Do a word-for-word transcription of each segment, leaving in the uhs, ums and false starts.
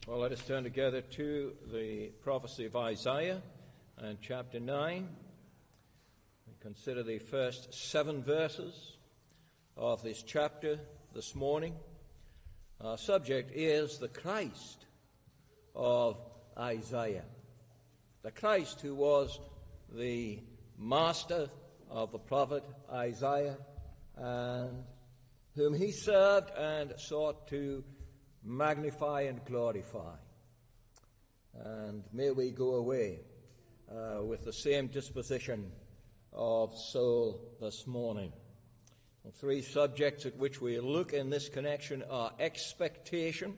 Well, let us turn together to the prophecy of Isaiah and chapter nine. We consider the first seven verses of this chapter this morning. Our subject is the Christ of Isaiah. The Christ who was the master of the prophet Isaiah and whom he served and sought to magnify and glorify. And may we go away uh, with the same disposition of soul this morning. The three subjects at which we look in this connection are expectation,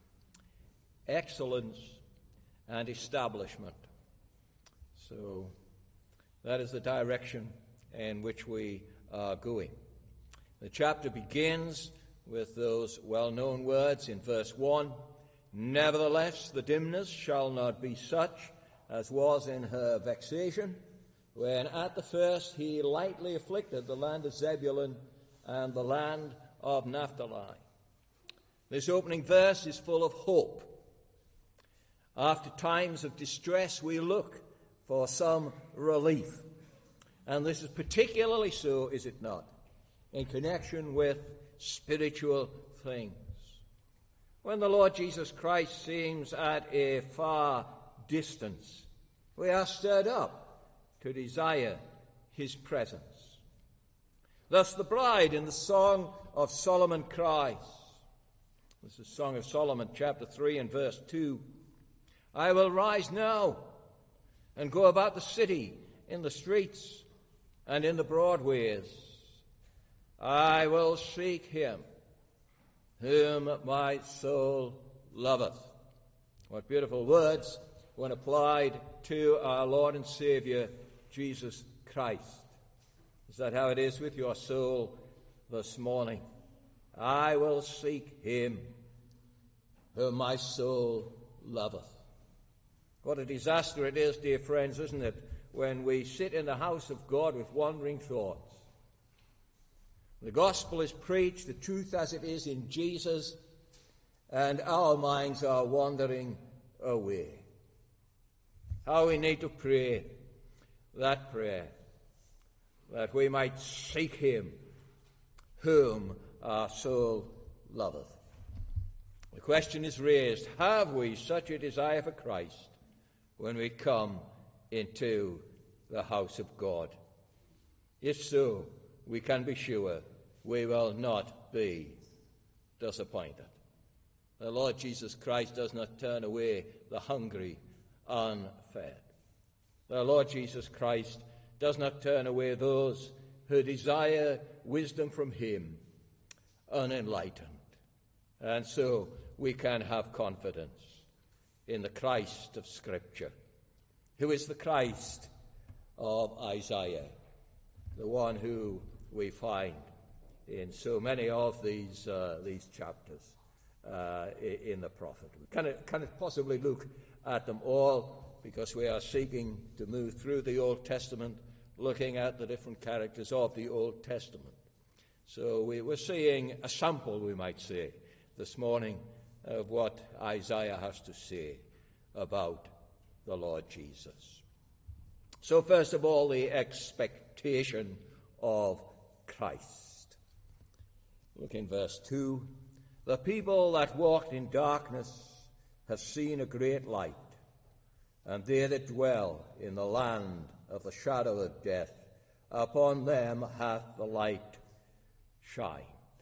excellence, and establishment. So that is the direction in which we are going. The chapter begins with those well-known words in verse one, "Nevertheless, the dimness shall not be such as was in her vexation, when at the first he lightly afflicted the land of Zebulun and the land of Naphtali." This opening verse is full of hope. After times of distress, we look for some relief. And this is particularly so, is it not, in connection with spiritual things. When the Lord Jesus Christ seems at a far distance, we are stirred up to desire his presence. Thus the bride in the Song of Solomon cries. This is Song of Solomon, chapter three and verse two. "I will rise now and go about the city in the streets and in the broad ways. I will seek him whom my soul loveth." What beautiful words when applied to our Lord and Savior, Jesus Christ. Is that how it is with your soul this morning? I will seek him whom my soul loveth. What a disaster it is, dear friends, isn't it, when we sit in the house of God with wandering thoughts. The gospel is preached, the truth as it is in Jesus, and our minds are wandering away. How we need to pray that prayer, that we might seek him whom our soul loveth. The question is raised, have we such a desire for Christ when we come into the house of God? If so, we can be sure we will not be disappointed. The Lord Jesus Christ does not turn away the hungry unfed. The Lord Jesus Christ does not turn away those who desire wisdom from him unenlightened. And so we can have confidence in the Christ of Scripture, who is the Christ of Isaiah, the one who we find in so many of these uh, these chapters uh, in the prophet. We cannot, cannot possibly look at them all because we are seeking to move through the Old Testament, looking at the different characters of the Old Testament. So we were seeing a sample, we might say, this morning of what Isaiah has to say about the Lord Jesus. So first of all, the expectation of Christ. Look in verse two. "The people that walked in darkness have seen a great light, and they that dwell in the land of the shadow of death, upon them hath the light shined."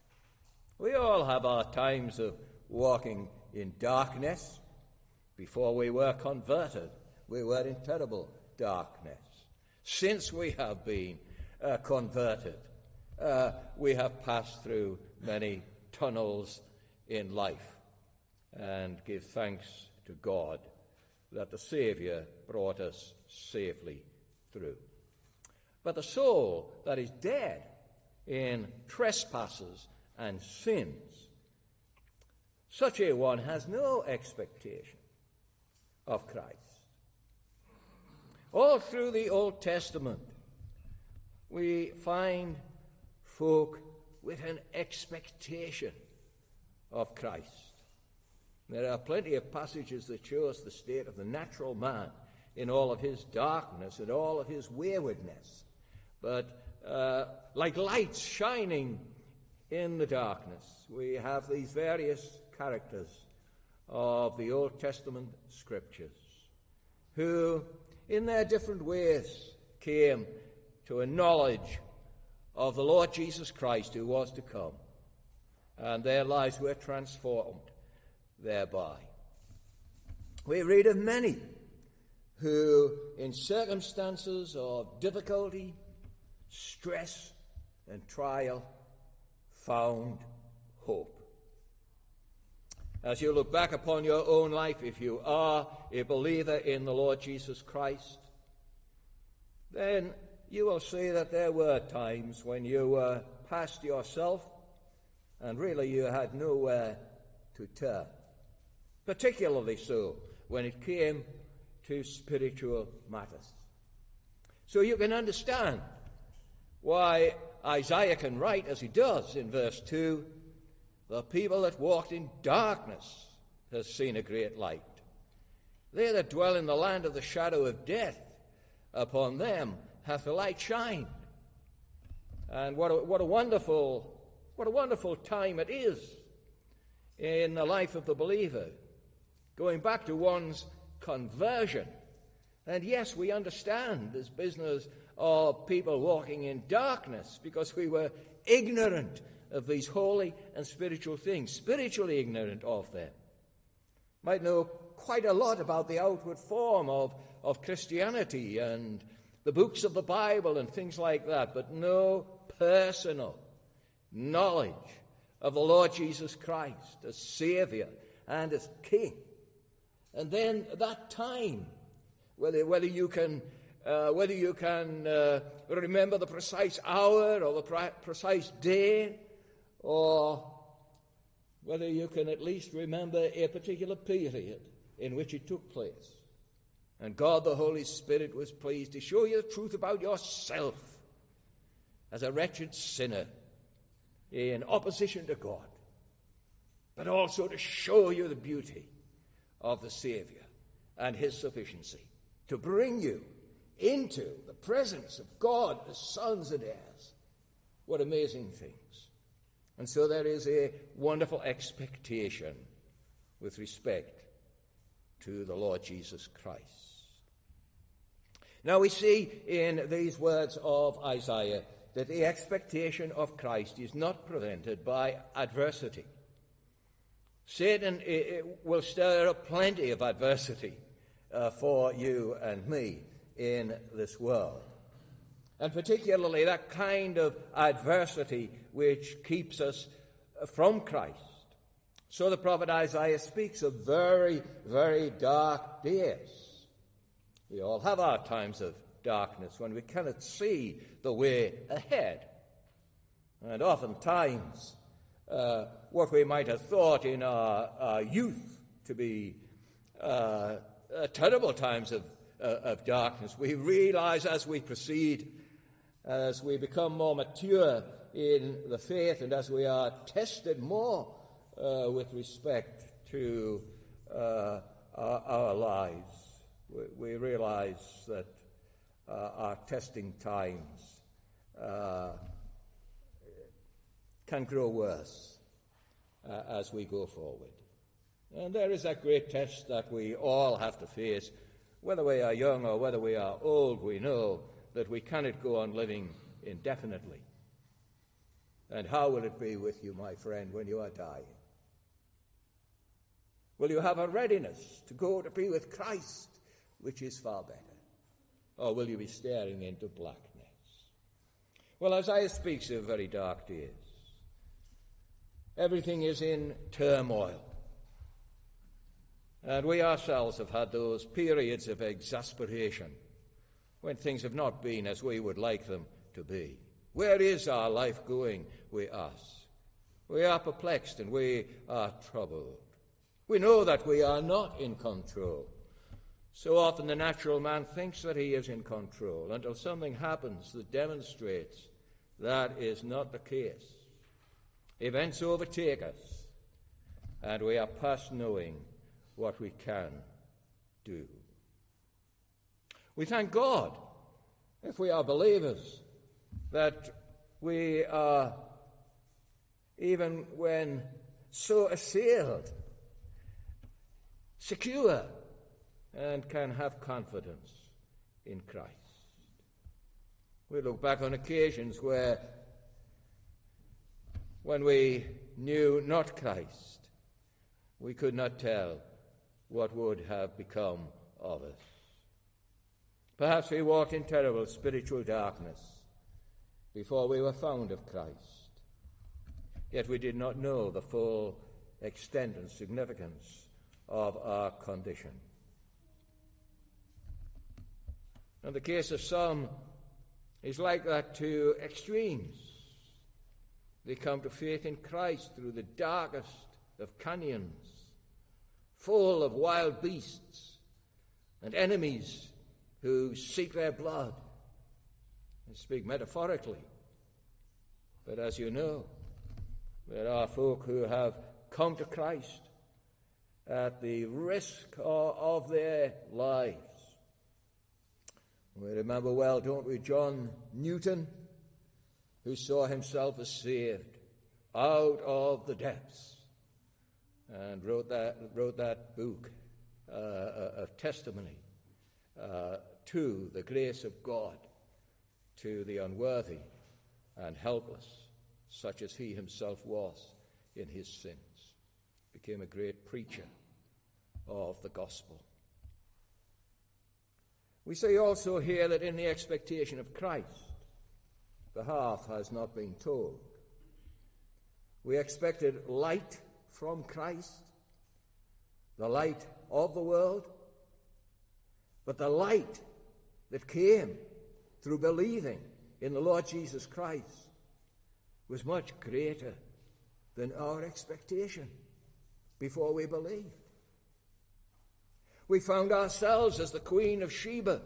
We all have our times of walking in darkness. Before we were converted, we were in terrible darkness. Since we have been uh, converted, uh, we have passed through many tunnels in life, and give thanks to God that the Savior brought us safely through. But the soul that is dead in trespasses and sins, such a one has no expectation of Christ. All through the Old Testament, we find folk with an expectation of Christ. There are plenty of passages that show us the state of the natural man in all of his darkness and all of his waywardness. But uh, like lights shining in the darkness, we have these various characters of the Old Testament scriptures who, in their different ways, came to a knowledge of the Lord Jesus Christ who was to come, and their lives were transformed thereby. We read of many who, in circumstances of difficulty, stress, and trial, found hope. As you look back upon your own life, if you are a believer in the Lord Jesus Christ, then you will see that there were times when you were past yourself and really you had nowhere to turn. Particularly so when it came to spiritual matters. So you can understand why Isaiah can write as he does in verse two, "The people that walked in darkness has seen a great light. They that dwell in the land of the shadow of death, upon them hath the light shined." And what a, what a wonderful, what a wonderful time it is in the life of the believer, going back to one's conversion. And yes, we understand this business of people walking in darkness because we were ignorant of these holy and spiritual things, spiritually ignorant of them. Might know quite a lot about the outward form of, of Christianity and the books of the Bible and things like that, but no personal knowledge of the Lord Jesus Christ as Savior and as King. And then that time, whether whether you can uh, whether you can uh, remember the precise hour or the pre- precise day, or whether you can at least remember a particular period in which it took place. And God the Holy Spirit was pleased to show you the truth about yourself as a wretched sinner in opposition to God, but also to show you the beauty of the Savior and his sufficiency, to bring you into the presence of God as sons and heirs. What amazing things. And so there is a wonderful expectation with respect to the Lord Jesus Christ. Now we see in these words of Isaiah that the expectation of Christ is not prevented by adversity. Satan it, it will stir up plenty of adversity uh, for you and me in this world. And particularly that kind of adversity which keeps us from Christ. So the prophet Isaiah speaks of very, very dark days. We all have our times of darkness when we cannot see the way ahead. And oftentimes, uh, what we might have thought in our, our youth to be uh, uh, terrible times of, uh, of darkness, we realize as we proceed, as we become more mature in the faith, and as we are tested more uh, with respect to uh, our, our lives, we, we realize that uh, our testing times uh, can grow worse uh, as we go forward. And there is that great test that we all have to face. Whether we are young or whether we are old, we know that we cannot go on living indefinitely. And how will it be with you, my friend, when you are dying? Will you have a readiness to go to be with Christ, which is far better? Or will you be staring into blackness? Well, Isaiah speaks of very dark days. Everything is in turmoil. And we ourselves have had those periods of exasperation when things have not been as we would like them to be. Where is our life going, we ask? We are perplexed and we are troubled. We know that we are not in control. So often the natural man thinks that he is in control until something happens that demonstrates that is not the case. Events overtake us, and we are past knowing what we can do. We thank God, if we are believers, that we are, even when so assailed, secure and can have confidence in Christ. We look back on occasions where, when we knew not Christ, we could not tell what would have become of us. Perhaps we walked in terrible spiritual darkness before we were found of Christ, yet we did not know the full extent and significance of our condition. And the case of some is like that to extremes. They come to faith in Christ through the darkest of canyons, full of wild beasts and enemies who seek their blood. I speak metaphorically, but as you know, there are folk who have come to Christ at the risk of, of their lives. We remember well, don't we, John Newton, who saw himself as saved out of the depths and wrote that, wrote that book uh, of testimony uh, to the grace of God, to the unworthy and helpless, such as he himself was in his sins. Became a great preacher of the gospel. We say also here that in the expectation of Christ, the half has not been told. We expected light from Christ, the light of the world, but the light that came through believing in the Lord Jesus Christ was much greater than our expectation before we believed. We found ourselves as the Queen of Sheba,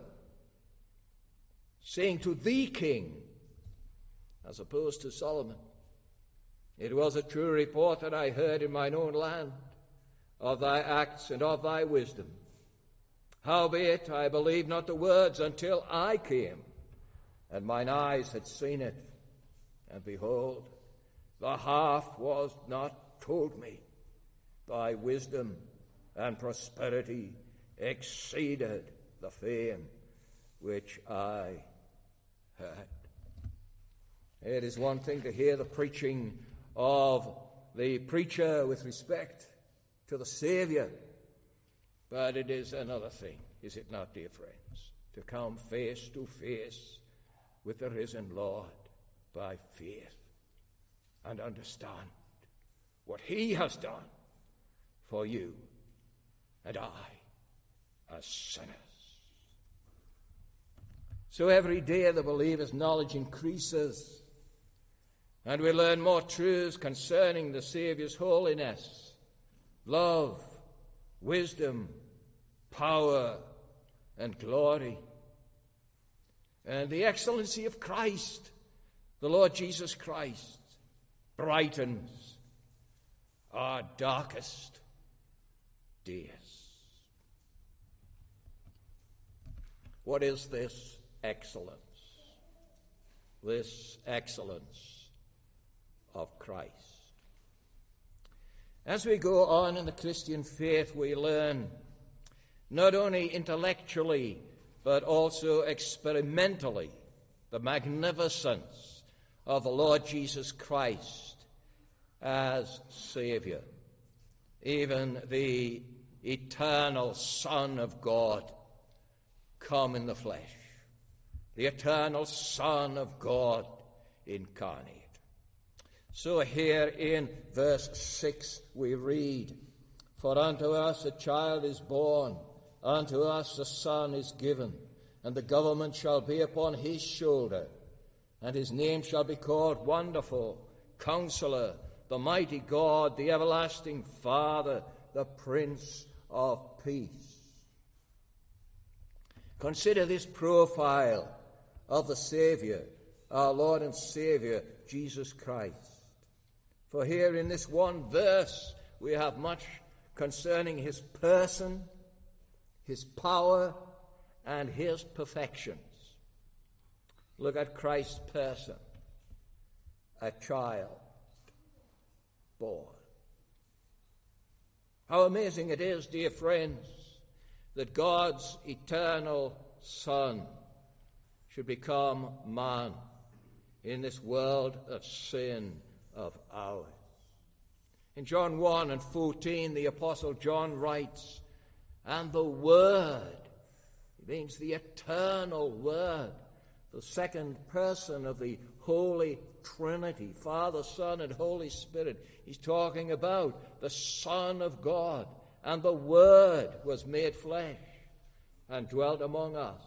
saying to the king, as opposed to Solomon, "It was a true report that I heard in mine own land of thy acts and of thy wisdom. Howbeit I believed not the words until I came, and mine eyes had seen it. And behold, the half was not told me. Thy wisdom and prosperity exceeded the fame which I heard." It is one thing to hear the preaching of the preacher with respect to the Savior, but it is another thing, is it not, dear friends, to come face to face with the risen Lord by faith and understand what he has done for you and I as sinners. So every day the believer's knowledge increases, and we learn more truths concerning the Saviour's holiness, love, wisdom, power, and glory. And the excellency of Christ, the Lord Jesus Christ, brightens our darkest days. What is this excellence? This excellence of Christ. As we go on in the Christian faith, we learn not only intellectually, but also experimentally the magnificence of the Lord Jesus Christ as Savior, even the eternal Son of God come in the flesh, the eternal Son of God incarnate. So here in verse six we read, "For unto us a child is born, unto us a son is given, and the government shall be upon his shoulder, and his name shall be called Wonderful, Counselor, the Mighty God, the Everlasting Father, the Prince of Peace." Consider this profile of the Savior, our Lord and Savior, Jesus Christ. For here in this one verse, we have much concerning his person, his power, and his perfections. Look at Christ's person. A child born. How amazing it is, dear friends, that God's eternal Son should become man in this world of sin of ours. In John one and fourteen, the Apostle John writes, and the Word, it means the eternal Word, the second person of the Holy Trinity, Father, Son, and Holy Spirit. He's talking about the Son of God. And the Word was made flesh and dwelt among us.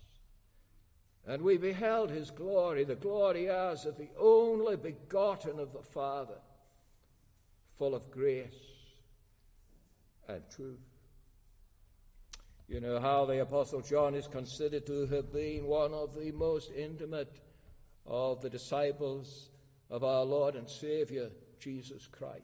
And we beheld his glory, the glory as of the only begotten of the Father, full of grace and truth. You know how the Apostle John is considered to have been one of the most intimate of the disciples of our Lord and Savior, Jesus Christ.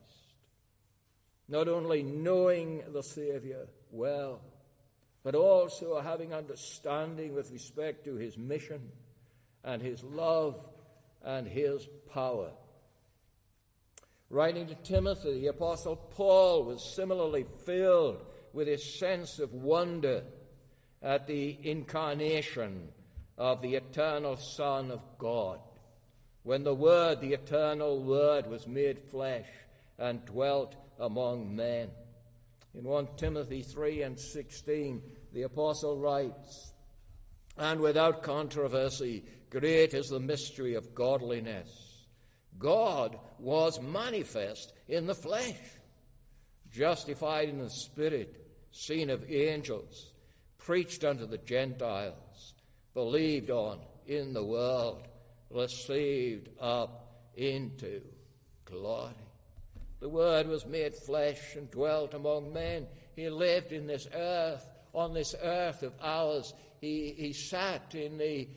Not only knowing the Savior well, but also having understanding with respect to his mission and his love and his power. Writing to Timothy, the Apostle Paul was similarly filled with a sense of wonder at the incarnation of the eternal Son of God, when the Word, the eternal Word, was made flesh and dwelt among men. In First Timothy three and sixteen, the apostle writes, and without controversy, great is the mystery of godliness. God was manifest in the flesh, justified in the Spirit, seen of angels, preached unto the Gentiles, believed on in the world, received up into glory. The Word was made flesh and dwelt among men. He lived in this earth, on this earth of ours. He, he sat in the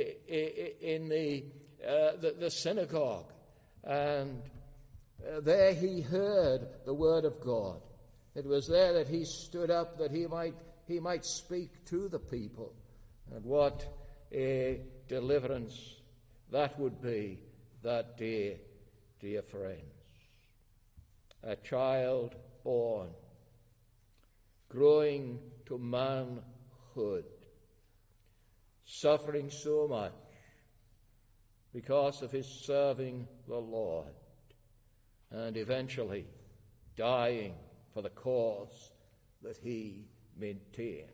in the, uh, the the synagogue, and uh, there he heard the word of God. It was there that he stood up that he might he might speak to the people, and what a deliverance that would be that day, dear friends. A child born, growing to manhood, suffering so much because of his serving the Lord, and eventually dying for the cause that he maintained,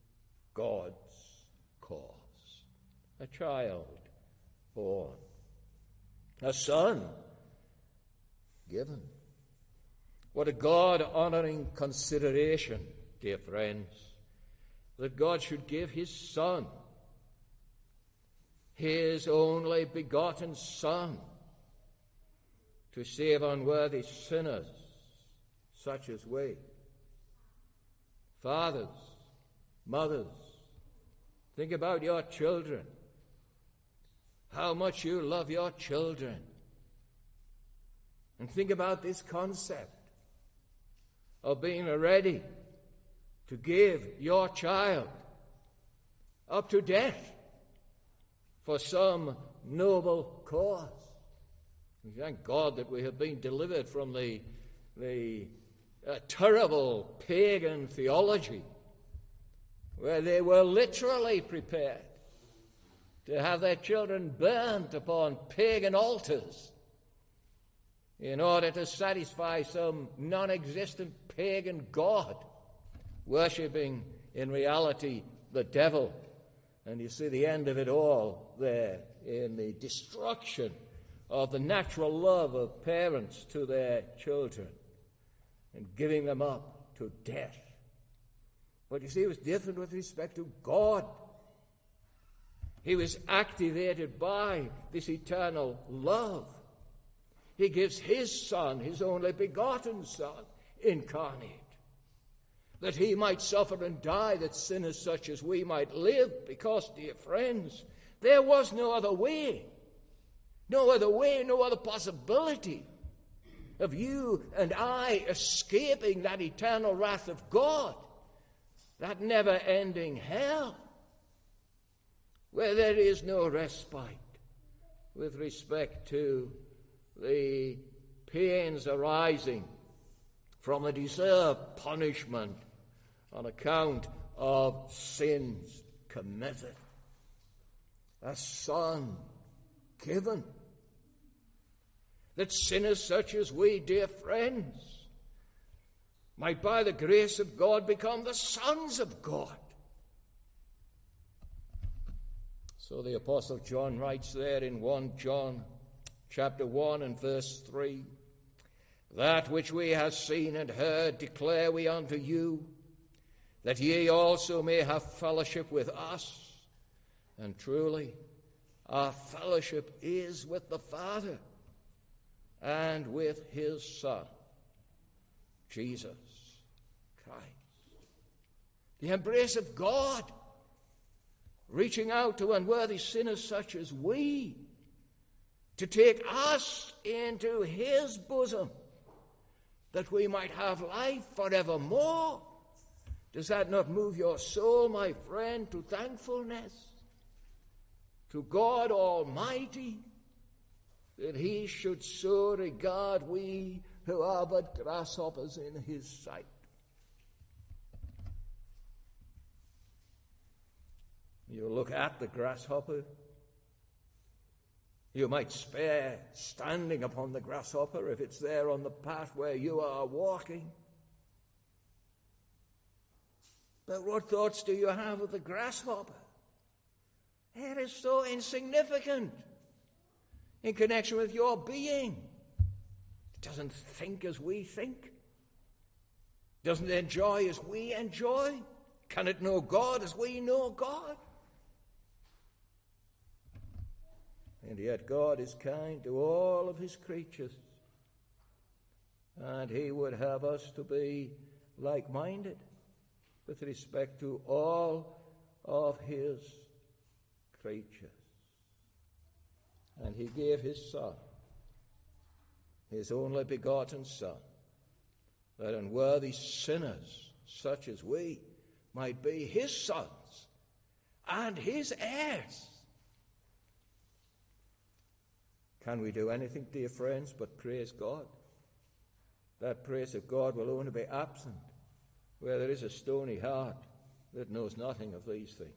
God's cause. A child born, a son given. What a God-honoring consideration, dear friends, that God should give his Son, his only begotten Son, to save unworthy sinners such as we. Fathers, mothers, think about your children, how much you love your children, and think about this concept of being ready to give your child up to death for some noble cause. We thank God that we have been delivered from the, the uh, terrible pagan theology where they were literally prepared to have their children burnt upon pagan altars in order to satisfy some non-existent pagan god, worshipping in reality the devil. And you see the end of it all there in the destruction of the natural love of parents to their children and giving them up to death. But you see, it was different with respect to God. He was activated by this eternal love. He gives his Son, his only begotten Son, incarnate, that he might suffer and die, that sinners such as we might live, because, dear friends, there was no other way, no other way, no other possibility of you and I escaping that eternal wrath of God, that never-ending hell, where there is no respite with respect to the pains arising from a deserved punishment on account of sins committed. A son given, that sinners such as we, dear friends, might by the grace of God become the sons of God. So the Apostle John writes there in First John chapter one and verse three, that which we have seen and heard declare we unto you, that ye also may have fellowship with us. And truly, our fellowship is with the Father and with his Son, Jesus Christ. The embrace of God, reaching out to unworthy sinners such as we, to take us into his bosom, that we might have life forevermore. Does that not move your soul, my friend, to thankfulness to God Almighty, that he should so regard we who are but grasshoppers in his sight? You look at the grasshopper. You might spare standing upon the grasshopper if it's there on the path where you are walking. But what thoughts do you have of the grasshopper? It is so insignificant in connection with your being. It doesn't think as we think. It doesn't enjoy as we enjoy. Can it know God as we know God? And yet God is kind to all of his creatures. And he would have us to be like-minded with respect to all of his creatures. And he gave his Son, his only begotten Son, that unworthy sinners such as we might be his sons and his heirs. Can we do anything, dear friends, but praise God? That praise of God will only be absent where there is a stony heart that knows nothing of these things.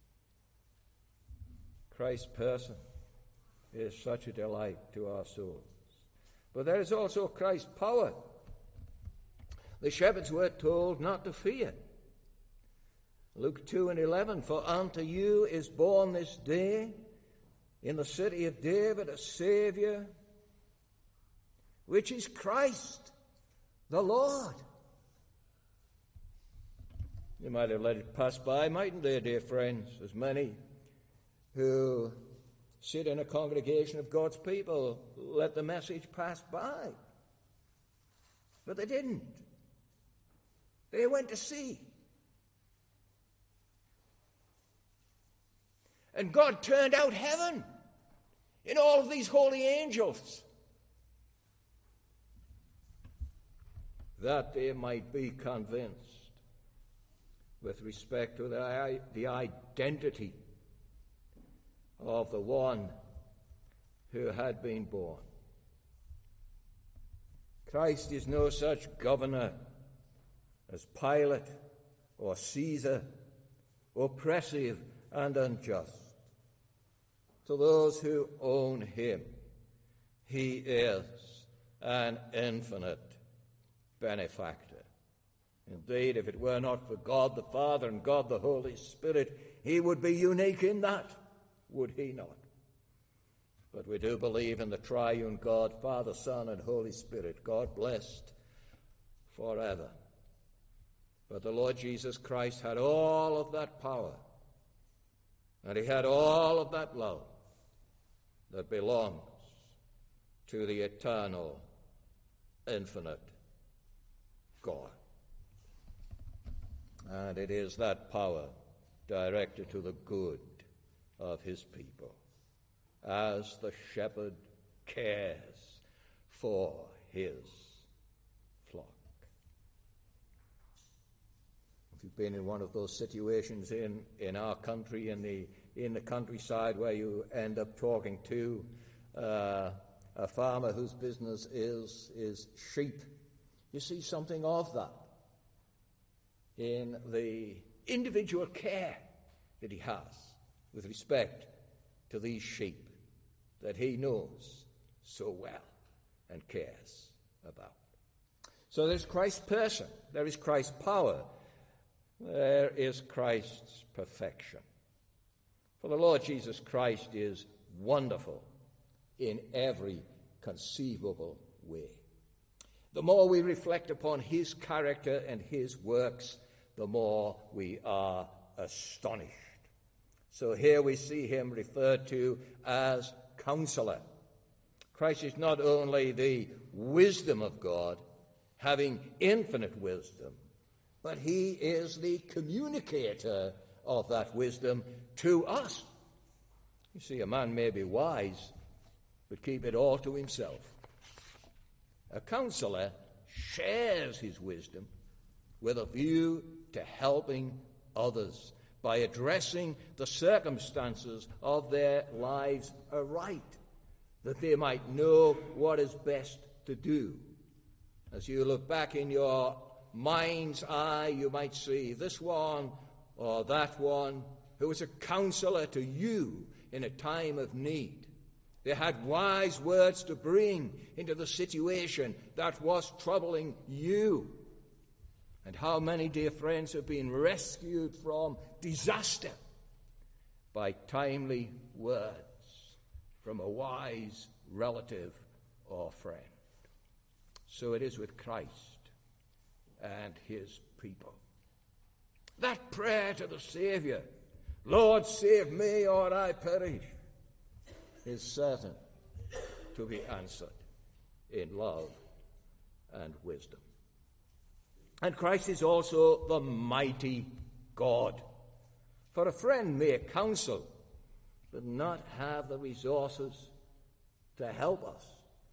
Christ's person is such a delight to our souls. But there is also Christ's power. The shepherds were told not to fear. Luke two and eleven, for unto you is born this day in the city of David a Savior, which is Christ the Lord. You might have let it pass by, mightn't they, dear friends? As many who sit in a congregation of God's people let the message pass by. But they didn't. They went to see. And God turned out heaven in all of these holy angels, that they might be convinced with respect to the, the identity of the one who had been born. Christ is no such governor as Pilate or Caesar, oppressive and unjust. To those who own him, he is an infinite benefactor. Indeed, if it were not for God the Father and God the Holy Spirit, he would be unique in that, would he not? But we do believe in the triune God, Father, Son, and Holy Spirit, God blessed forever. But the Lord Jesus Christ had all of that power, and he had all of that love that belongs to the eternal, infinite God. And it is that power directed to the good of his people, as the shepherd cares for his flock. If you've been in one of those situations in, in our country, in the in the countryside, where you end up talking to uh, a farmer whose business is is sheep, you see something of that in the individual care that he has with respect to these sheep that he knows so well and cares about. So there's Christ's person, there is Christ's power, there is Christ's perfection. For the Lord Jesus Christ is wonderful in every conceivable way. The more we reflect upon his character and his works, the more we are astonished. So here we see him referred to as Counselor. Christ is not only the wisdom of God, having infinite wisdom, but he is the communicator of that wisdom to us. You see, a man may be wise, but keep it all to himself. A counselor shares his wisdom with a view to helping others by addressing the circumstances of their lives aright, that they might know what is best to do. As you look back in your mind's eye, you might see this one or that one who was a counselor to you in a time of need. They had wise words to bring into the situation that was troubling you. And how many, dear friends, have been rescued from disaster by timely words from a wise relative or friend. So it is with Christ and his people. That prayer to the Savior, Lord, save me or I perish, is certain to be answered in love and wisdom. And Christ is also the mighty God. For a friend may counsel, but not have the resources to help us.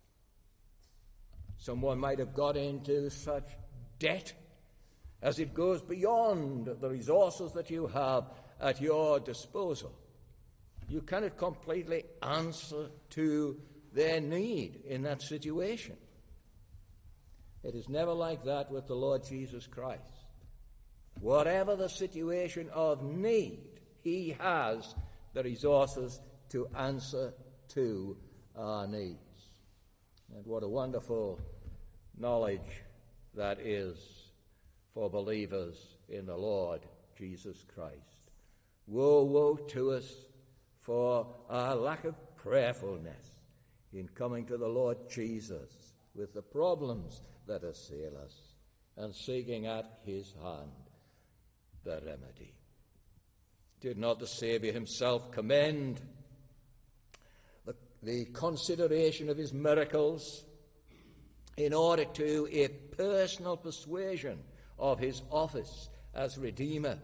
Someone might have got into such debt as it goes beyond the resources that you have at your disposal. You cannot completely answer to their need in that situation. It is never like that with the Lord Jesus Christ. Whatever the situation of need, he has the resources to answer to our needs. And what a wonderful knowledge that is for believers in the Lord Jesus Christ. Woe, woe to us for our lack of prayerfulness in coming to the Lord Jesus with the problems that assail us and seeking at his hand the remedy. Did not the Saviour himself commend the, the consideration of his miracles in order to a personal persuasion of his office as Redeemer?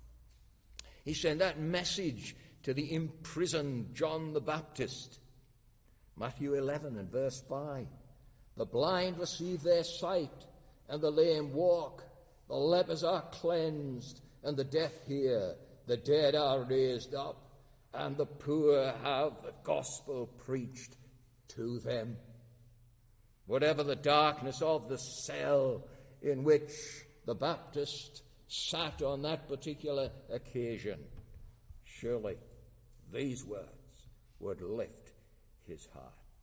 He sent that message to the imprisoned John the Baptist. Matthew eleven and verse five. The blind receive their sight, and the lame walk. The lepers are cleansed, and the deaf hear. The dead are raised up, and the poor have the gospel preached to them. Whatever the darkness of the cell in which the Baptist sat on that particular occasion, surely these words would lift his heart.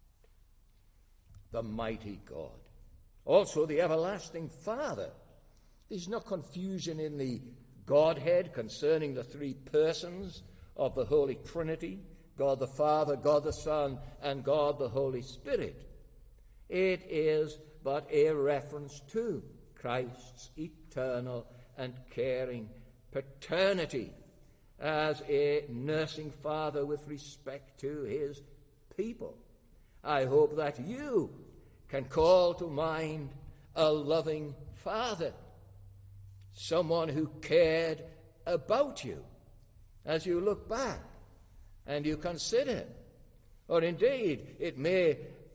The mighty God, also the everlasting Father. There's no confusion in the Godhead concerning the three persons of the Holy Trinity, God the Father, God the Son, and God the Holy Spirit. It is but a reference to Christ's eternal and caring paternity as a nursing father with respect to his people. I hope that you can call to mind a loving father, someone who cared about you as you look back and you consider. Or indeed, it may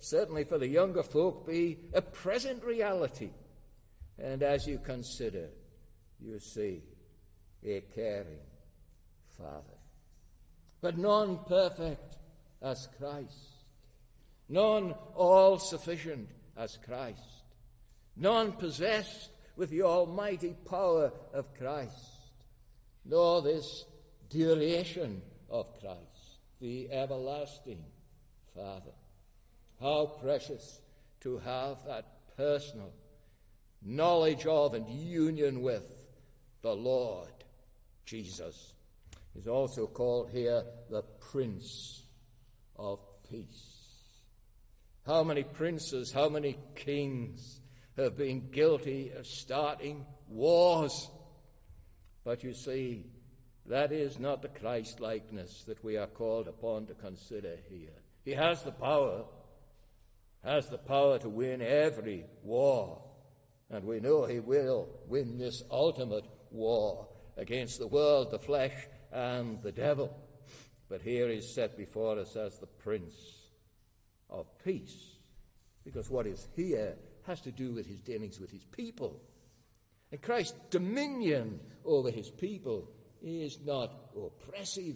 certainly for the younger folk, be a present reality. And as you consider, you see a caring Father. But none perfect as Christ. None all-sufficient as Christ. None possessed with the almighty power of Christ. Nor this duration of Christ, the everlasting Father. How precious to have that personal knowledge of and union with the Lord Jesus. He's also called here the Prince of Peace. How many princes, how many kings have been guilty of starting wars? But you see, that is not the Christ-likeness that we are called upon to consider here. He has the power, has the power to win every war. And we know he will win this ultimate war against the world, the flesh, and the devil. But here he's set before us as the Prince of Peace, because what is here has to do with his dealings with his people. And Christ's dominion over his people is not oppressive.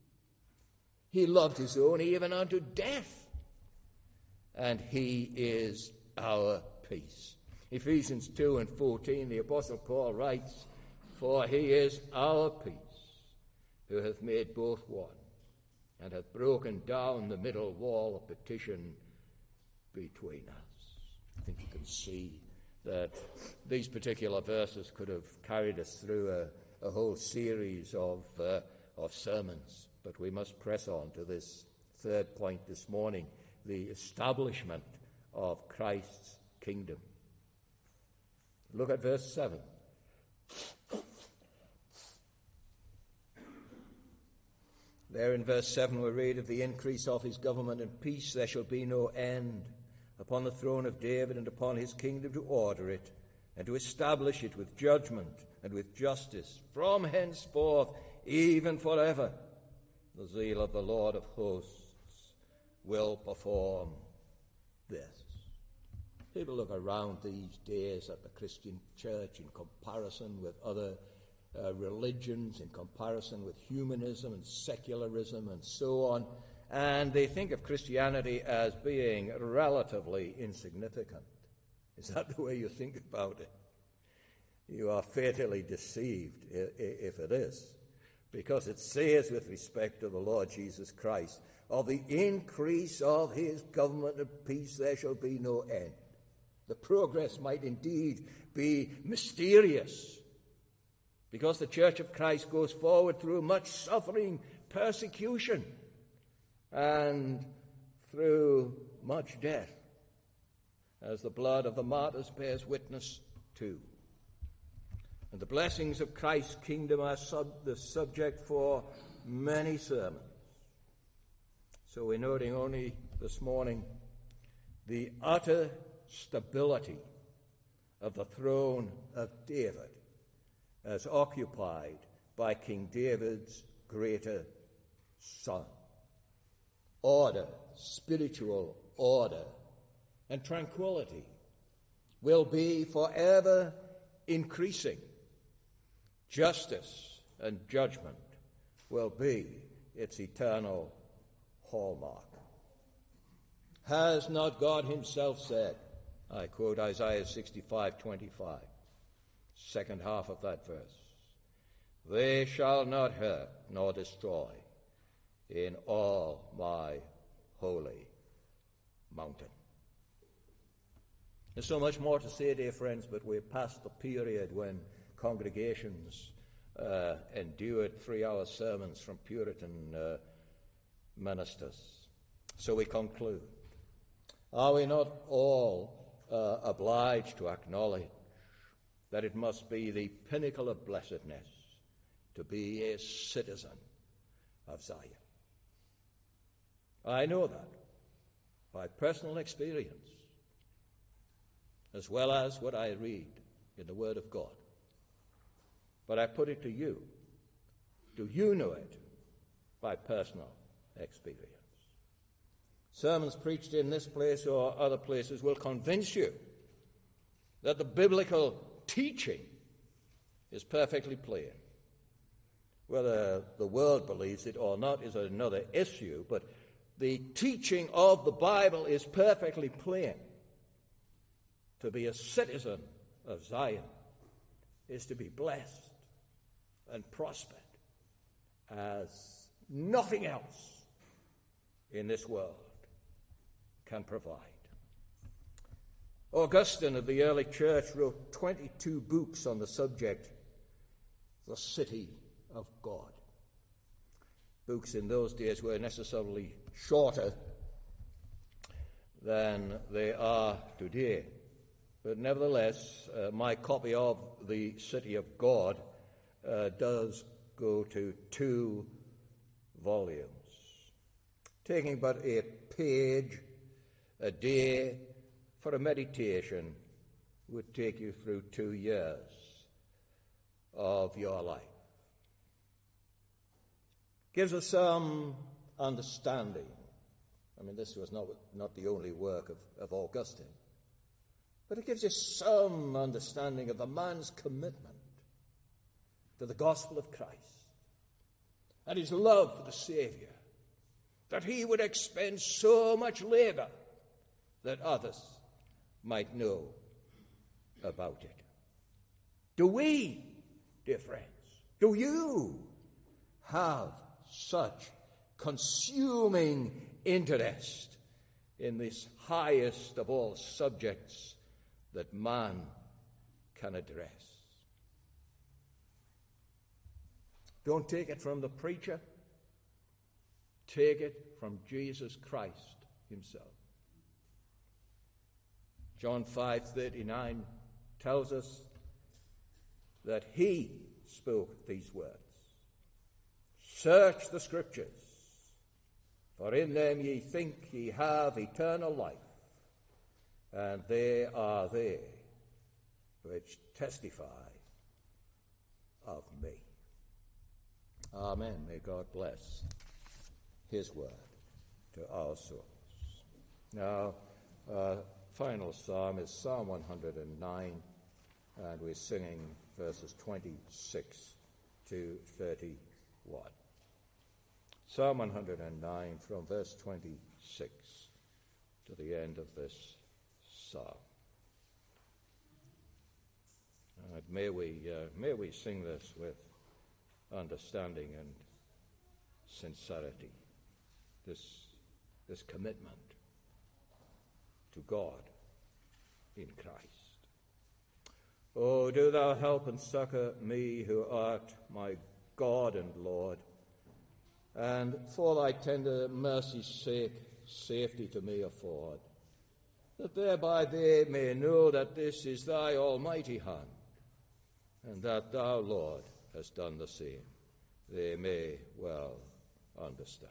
He loved his own even unto death, and he is our peace. Ephesians two and fourteen, the Apostle Paul writes, "For he is our peace, who hath made both one, and hath broken down the middle wall of partition between us." I think you can see that these particular verses could have carried us through a, a whole series of, uh, of sermons, but we must press on to this third point this morning, the establishment of Christ's kingdom. Look at verse seven. There in verse seven we read, "Of the increase of his government and peace there shall be no end, upon the throne of David and upon his kingdom, to order it and to establish it with judgment and with justice from henceforth even forever. The zeal of the Lord of hosts will perform this." People look around these days at the Christian church in comparison with other uh, religions, in comparison with humanism and secularism and so on, and they think of Christianity as being relatively insignificant. Is that the way you think about it? You are fatally deceived if it is, because it says with respect to the Lord Jesus Christ, "Of the increase of his government and peace there shall be no end." The progress might indeed be mysterious, because the Church of Christ goes forward through much suffering, persecution, and through much death, as the blood of the martyrs bears witness to. And the blessings of Christ's kingdom are sub- the subject for many sermons. So we're noting only this morning the utter stability of the throne of David as occupied by King David's greater son. Order, spiritual order, and tranquility will be forever increasing. Justice and judgment will be its eternal hallmark. Has not God himself said, I quote Isaiah sixty-five twenty-five, second half of that verse, "They shall not hurt nor destroy in all my holy mountain." There's so much more to say, dear friends, but we're past the period when congregations uh, endured three-hour sermons from Puritan uh, ministers. So we conclude. Are we not all uh, obliged to acknowledge that it must be the pinnacle of blessedness to be a citizen of Zion? I know that by personal experience, as well as what I read in the Word of God. But I put it to you, do you know it by personal experience? sermons preached in this place or other places will convince you that the biblical teaching is perfectly plain. Whether the world believes it or not is another issue, but the teaching of the Bible is perfectly plain. To be a citizen of Zion is to be blessed and prospered as nothing else in this world can provide. Augustine of the early church wrote twenty-two books on the subject, the city of God. Books in those days were necessarily shorter than they are today. But nevertheless, uh, my copy of the City of God uh, does go to two volumes, taking but a page a day for a meditation would take you through two years of your life. Gives us some understanding. I mean, this was not, not the only work of, of Augustine, but it gives you some understanding of the man's commitment to the gospel of Christ and his love for the Savior, that he would expend so much labor that others might know about it. Do we, dear friends, do you have such consuming interest in this highest of all subjects that man can address? Don't take it from the preacher. Take it from Jesus Christ himself. John five thirty-nine tells us that he spoke these words. Search the Scriptures, for in them ye think ye have eternal life, and they are they which testify of me. Amen. May God bless his word to our souls. Now, uh, final psalm is Psalm one hundred nine, and we're singing verses twenty-six to thirty-one. Psalm one hundred nine from verse twenty-six to the end of this psalm. And may we uh, may we sing this with understanding and sincerity, this this commitment to God in Christ. Oh, do thou help and succor me, who art my God and Lord, and for thy tender mercy's sake safety to me afford, that thereby they may know that this is thy almighty hand, and that thou, Lord, hast done the same. They may well understand.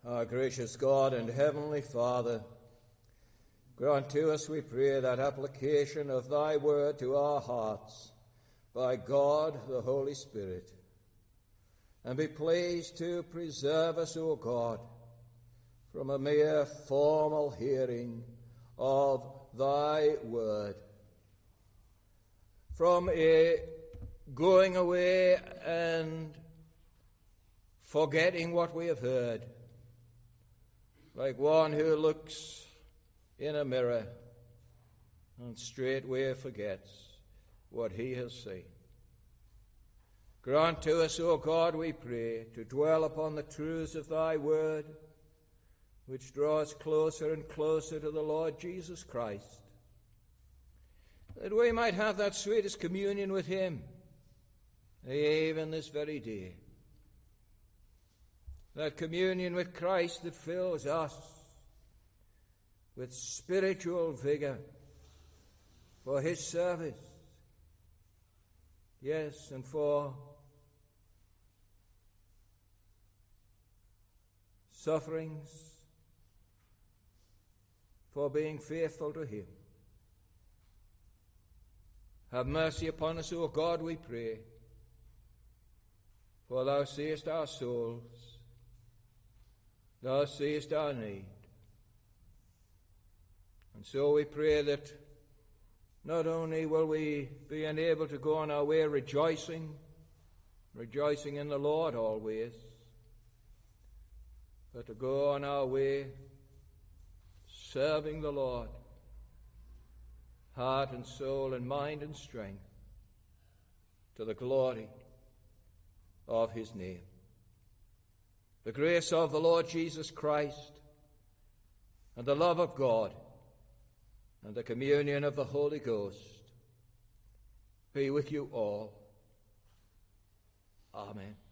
Our gracious God and heavenly Father, grant to us, we pray, that application of thy word to our hearts by God the Holy Spirit, and be pleased to preserve us, O God, from a mere formal hearing of thy word, from a going away and forgetting what we have heard, like one who looks in a mirror and straightway forgets what he has seen. Grant to us, O God, we pray, to dwell upon the truths of thy word, which draw us closer and closer to the Lord Jesus Christ, that we might have that sweetest communion with him, even this very day. That communion with Christ that fills us with spiritual vigor for his service. Yes, and for sufferings, for being faithful to him. Have mercy upon us, O God, we pray, for thou seest our souls, thou seest our need. And so we pray that not only will we be enabled to go on our way rejoicing, rejoicing in the Lord always, but to go on our way serving the Lord, heart and soul and mind and strength, to the glory of his name. The grace of the Lord Jesus Christ and the love of God and the communion of the Holy Ghost be with you all. Amen.